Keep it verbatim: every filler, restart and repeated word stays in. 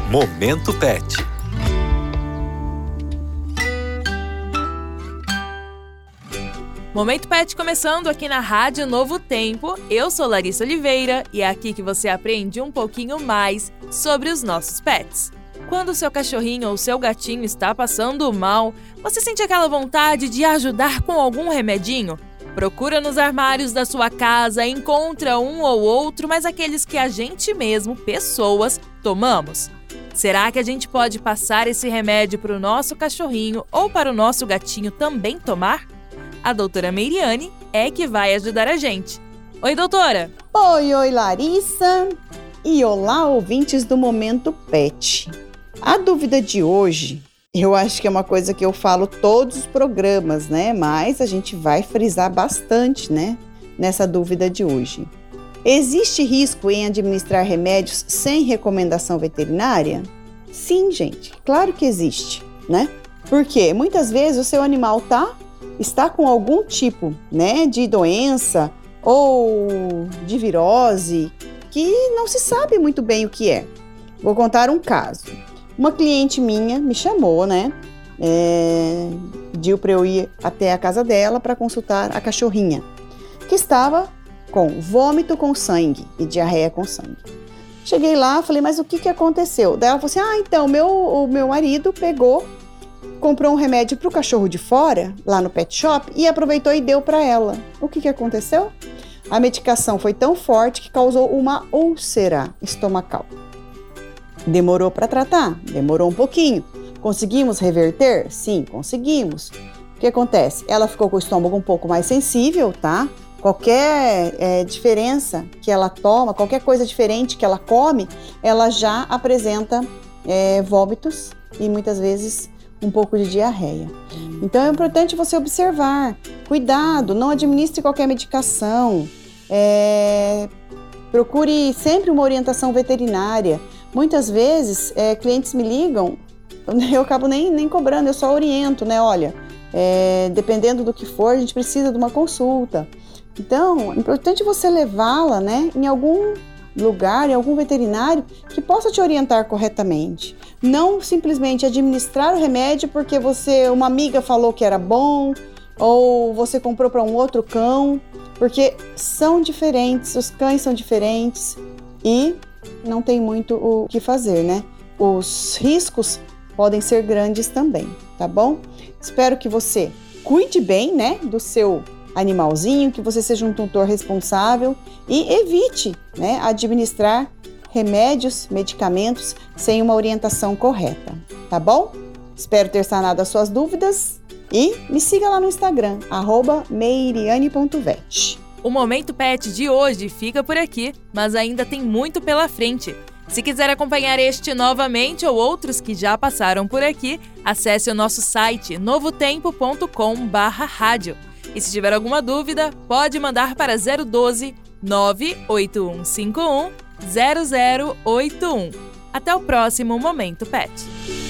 Momento Pet. Momento Pet começando aqui na Rádio Novo Tempo. Eu sou Larissa Oliveira e é aqui que você aprende um pouquinho mais sobre os nossos pets. Quando o seu cachorrinho ou seu gatinho está passando mal, você sente aquela vontade de ajudar com algum remedinho? Procura nos armários da sua casa, encontra um ou outro, mas aqueles que a gente mesmo, pessoas, tomamos. Será que a gente pode passar esse remédio para o nosso cachorrinho ou para o nosso gatinho também tomar? A doutora Meiriane é que vai ajudar a gente. Oi, doutora! Oi, oi, Larissa! E olá, ouvintes do Momento Pet. A dúvida de hoje, eu acho que é uma coisa que eu falo todos os programas, né? Mas a gente vai frisar bastante, né? Nessa dúvida de hoje. Existe risco em administrar remédios sem recomendação veterinária? Sim, gente, claro que existe, né? Porque muitas vezes o seu animal tá, está com algum tipo, né, de doença ou de virose que não se sabe muito bem o que é. Vou contar um caso. Uma cliente minha me chamou, né? É, pediu para eu ir até a casa dela para consultar a cachorrinha, que estava com vômito com sangue e diarreia com sangue. Cheguei lá, falei, mas o que, que aconteceu? Daí ela falou assim, ah, então, meu, o meu marido pegou, comprou um remédio para o cachorro de fora, lá no pet shop, e aproveitou e deu para ela. O que, que aconteceu? A medicação foi tão forte que causou uma úlcera estomacal. Demorou para tratar? Demorou um pouquinho. Conseguimos reverter? Sim, conseguimos. O que acontece? Ela ficou com o estômago um pouco mais sensível, tá? Qualquer é, diferença que ela toma, qualquer coisa diferente que ela come, ela já apresenta é, vômitos e muitas vezes um pouco de diarreia. Então é importante você observar. Cuidado, não administre qualquer medicação. É, procure sempre uma orientação veterinária. Muitas vezes, é, clientes me ligam, eu acabo nem, nem cobrando, eu só oriento, né? Olha, é, dependendo do que for, a gente precisa de uma consulta. Então, é importante você levá-la, né, em algum lugar, em algum veterinário que possa te orientar corretamente. Não simplesmente administrar o remédio porque você, uma amiga falou que era bom ou você comprou para um outro cão, porque são diferentes, os cães são diferentes e não tem muito o que fazer, né? Os riscos podem ser grandes também, tá bom? Espero que você cuide bem, né, do seu animalzinho, que você seja um tutor responsável e evite, né, administrar remédios, medicamentos sem uma orientação correta, tá bom? Espero ter sanado as suas dúvidas e me siga lá no Instagram, arroba meiriane ponto vet. O Momento Pet de hoje fica por aqui, mas ainda tem muito pela frente. Se quiser acompanhar este novamente ou outros que já passaram por aqui, acesse o nosso site novo tempo ponto com barra rádio. E se tiver alguma dúvida, pode mandar para zero um dois, nove oito um cinco um, zero zero oito um. Até o próximo Momento Pet.